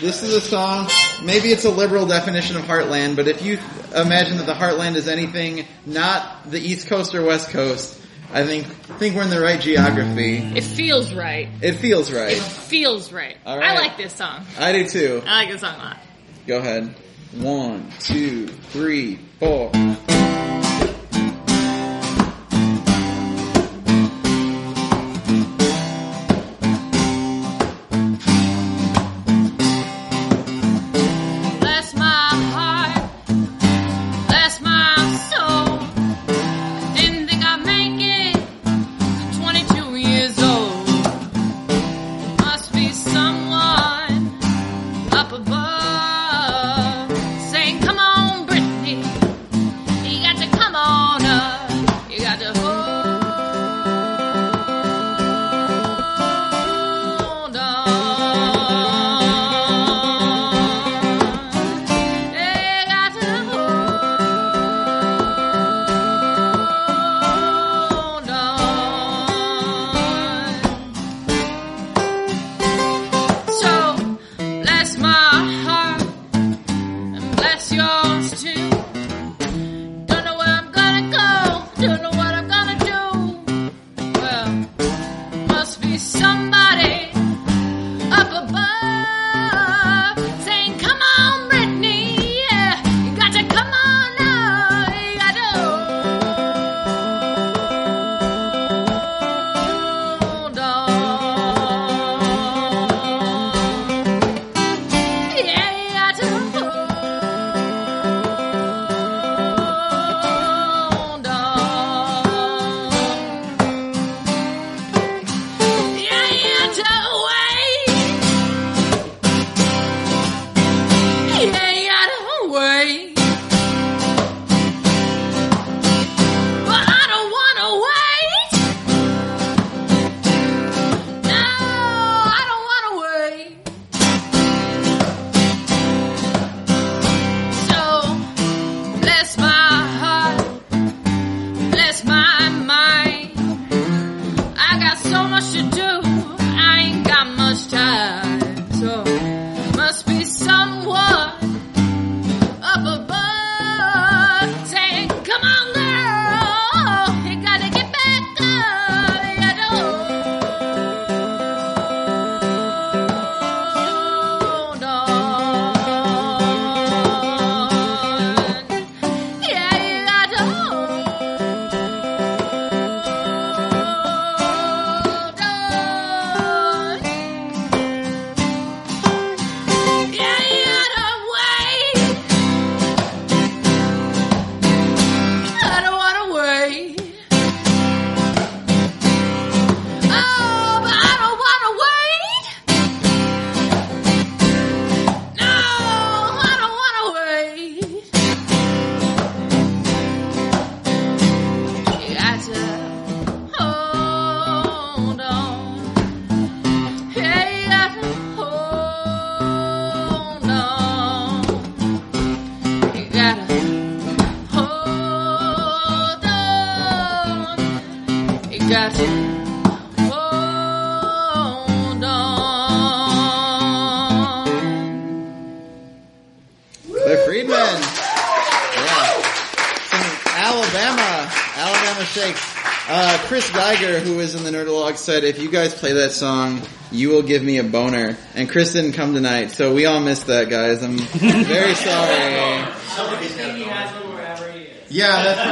This is a song, maybe it's a liberal definition of Heartland, but if you imagine that the Heartland is anything not the East Coast or West Coast, I think we're in the right geography. It feels right. It feels right. It feels right. All right. I like this song. I do too. I like this song a lot. Go ahead. 1, 2, 3, 4. Chris Geiger, who was in the Nerdalog, said, if you guys play that song, you will give me a boner. And Chris didn't come tonight, so we all missed that, guys. I'm very sorry. Somebody's got to go. Yeah, that's